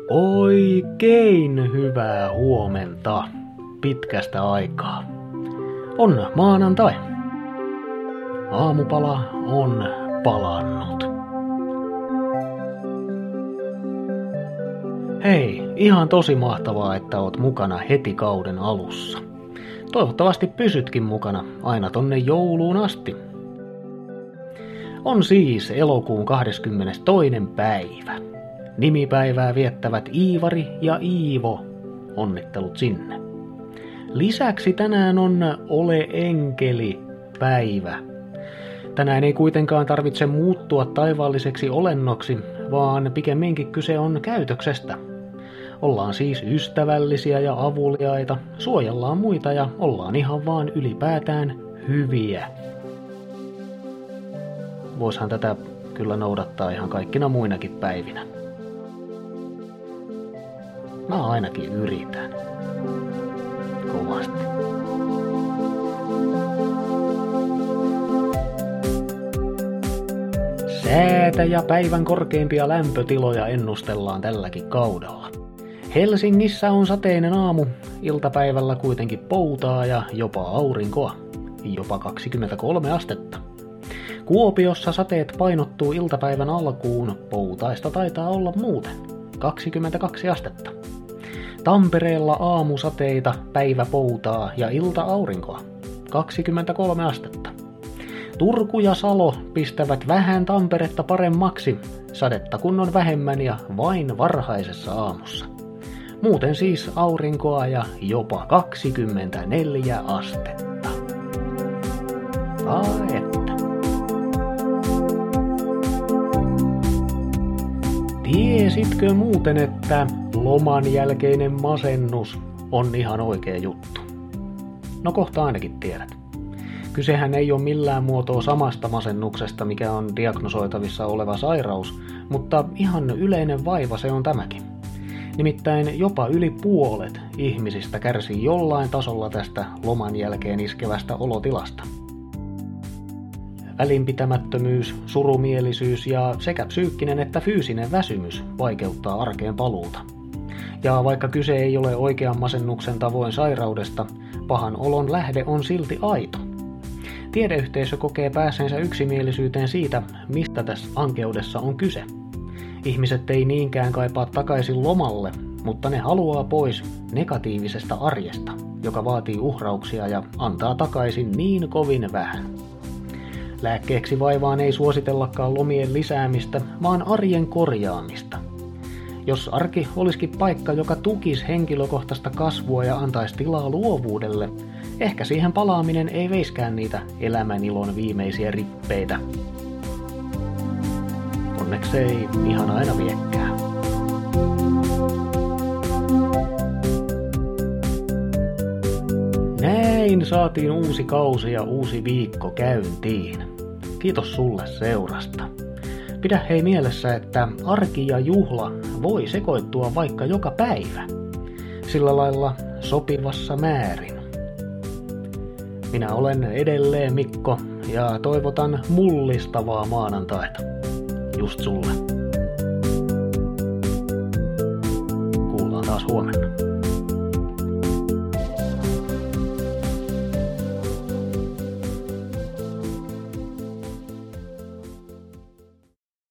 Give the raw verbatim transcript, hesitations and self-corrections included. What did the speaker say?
Oikein hyvää huomenta pitkästä aikaa. On maanantai. Aamupala on palannut. Hei, ihan tosi mahtavaa, että oot mukana heti kauden alussa. Toivottavasti pysytkin mukana aina tonne jouluun asti. On siis elokuun kahdeskymmenestoinen päivä. Nimipäivää viettävät Iivari ja Iivo. Onnittelut sinne. Lisäksi tänään on Ole enkeli päivä. Tänään ei kuitenkaan tarvitse muuttua taivaalliseksi olennoksi, vaan pikemminkin kyse on käytöksestä. Ollaan siis ystävällisiä ja avuliaita, suojellaan muita ja ollaan ihan vaan ylipäätään hyviä. Voishan tätä kyllä noudattaa ihan kaikkina muinakin päivinä. Mä ainakin yritän. Kovasti. Säätä ja päivän korkeimpia lämpötiloja ennustellaan tälläkin kaudella. Helsingissä on sateinen aamu, iltapäivällä kuitenkin poutaa ja jopa aurinkoa, jopa kaksikymmentäkolme astetta. Kuopiossa sateet painottuu iltapäivän alkuun, poutaista taitaa olla muuten, kaksikymmentäkaksi astetta. Tampereella aamusateita, päivä poutaa ja ilta-aurinkoa, kaksikymmentäkolme astetta. Turku ja Salo pistävät vähän Tamperetta paremmaksi, sadetta kun on vähemmän ja vain varhaisessa aamussa. Muuten siis aurinkoa ja jopa kaksikymmentäneljä astetta. Ai että. Tiesitkö muuten, että loman jälkeinen masennus on ihan oikea juttu? No kohta ainakin tiedät. Kysehän ei ole millään muotoa samasta masennuksesta, mikä on diagnosoitavissa oleva sairaus, mutta ihan yleinen vaiva se on tämäkin. Nimittäin jopa yli puolet ihmisistä kärsii jollain tasolla tästä loman jälkeen iskevästä olotilasta. Välinpitämättömyys, surumielisyys ja sekä psyykkinen että fyysinen väsymys vaikeuttaa arkeen paluuta. Ja vaikka kyse ei ole oikean masennuksen tavoin sairaudesta, pahan olon lähde on silti aito. Tiedeyhteisö kokee päässeensä yksimielisyyteen siitä, mistä tässä ankeudessa on kyse. Ihmiset ei niinkään kaipaa takaisin lomalle, mutta ne haluaa pois negatiivisesta arjesta, joka vaatii uhrauksia ja antaa takaisin niin kovin vähän. Lääkkeeksi vaivaan ei suositellakaan lomien lisäämistä, vaan arjen korjaamista. Jos arki olisikin paikka, joka tukisi henkilökohtaista kasvua ja antaisi tilaa luovuudelle, ehkä siihen palaaminen ei veiskään niitä elämänilon viimeisiä rippeitä. Onneksi ei ihan aina viekkää. Näin saatiin uusi kausi ja uusi viikko käyntiin. Kiitos sulle seurasta. Pidä hei mielessä, että arki ja juhla voi sekoittua vaikka joka päivä. Sillä lailla sopivassa määrin. Minä olen edelleen Mikko ja toivotan mullistavaa maanantaita. Just sulle. Kuullaan taas huomenna.